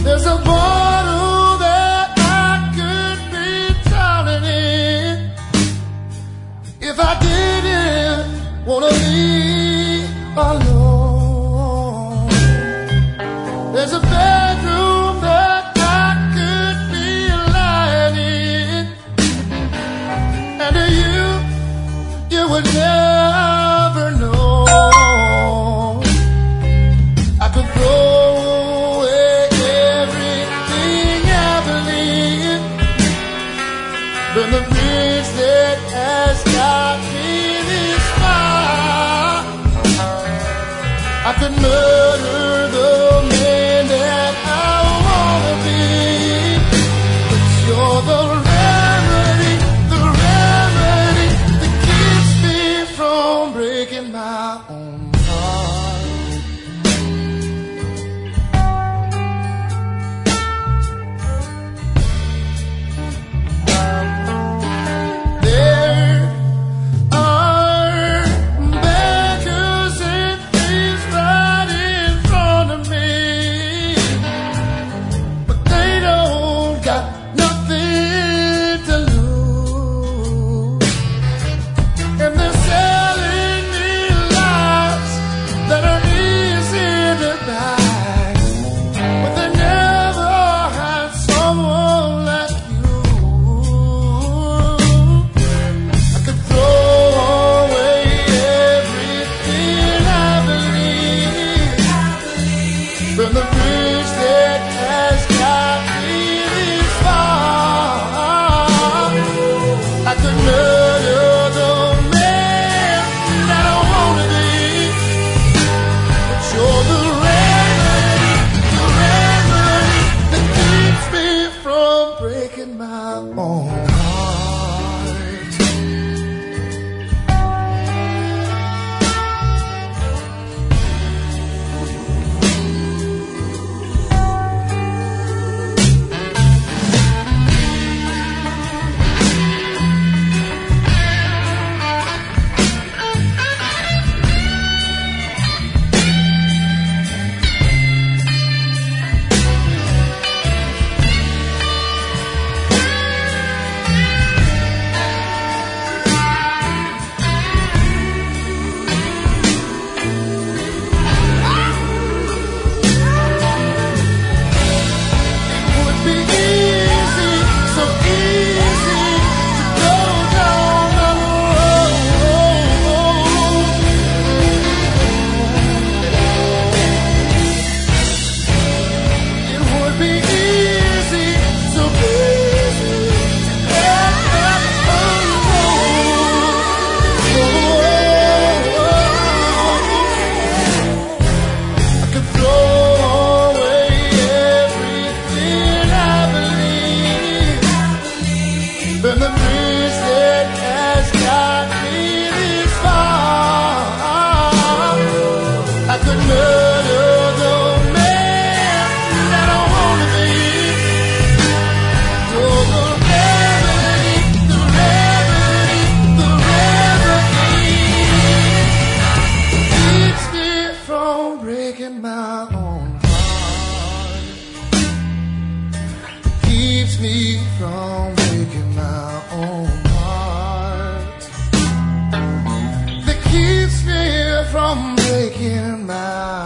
There's a bottle that I could be drowning in if I didn't wanna be alone. There's a bedroom that I could be lying in, and you would never know. I could throw away everything I believe, burn the bridge that has got me this far. I could murder the man that I wanna be, but you're the remedy that keeps me from breaking my own heart. There are beggars and thieves right in front of me, but they don't got nothing to lose, and they're selling me lies that are easy to buy, but they never had someone like you. I could throw away everything I believe, burn the bridge that has got me this far. I could murder the man that I wanna be, but you're the remedy that keeps me from breaking my own heart. It would be easy, so easy to go down the road. It would be easy, so easy to end up alone. I could throw away everything I believe, burn the bridge that has got me this far. I could murder the man that I wanna be. You're the remedy keeps me from breaking my own heart. Keeps me from breaking my own heart. That keeps me from breaking my